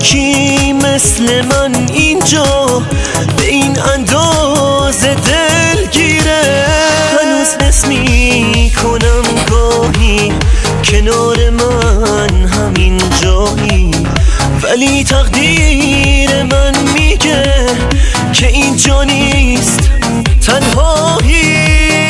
کی مثل من اینجا به این اندازه دلگیره؟ هنوز حس میکنم گاهی کنار من همین جایی، ولی تقدیر من میگه که اینجا نیست تنهایی.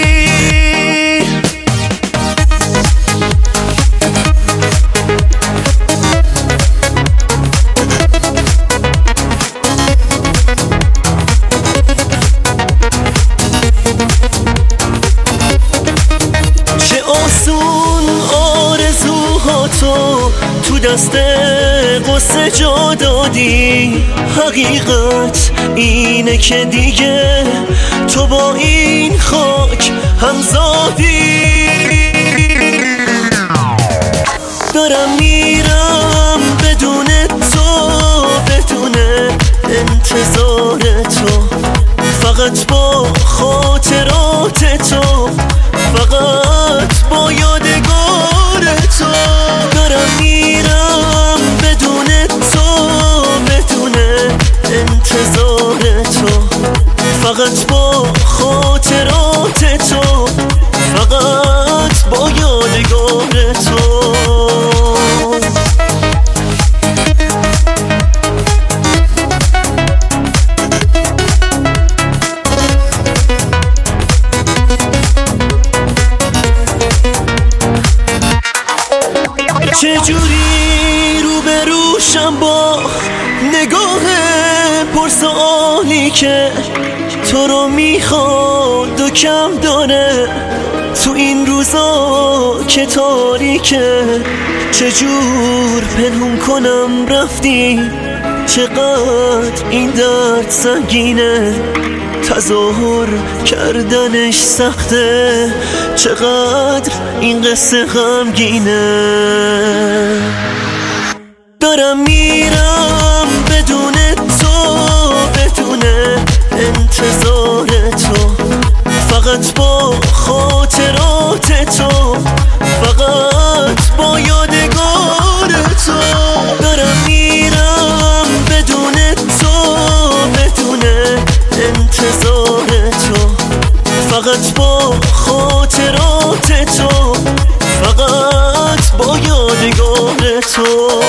چه آسون آرزوهاتو تو دست قصه جا دادی، حقیقت اینه که دیگه تو با این خاک همزادی. دارم میرم بدون تو، بدون انتظار تو، فقط با خاطرات تو، فقط با یادگار تو. دارم میرم بدون تو، بدون انتظار تو، فقط با خاطرات تو، فقط با یادگار تو. چجوری روبروشم با نگاه پرسوالی که تو رو میخواد و کم داره تو این روزا که تاریکه؟ چجور پنهون کنم رفتی؟ چقدر این درد سنگینه، تظاهر کردنش سخته، چقدر این قصه غمگینه. دارم میرم بدون تو، بدون انتظار تو، فقط با خاطرات تو، فقط با یادگار تو. دارم میرم بدون تو، بدون انتظار تو، فقط با خاطرات تو، فقط با یادگار تو.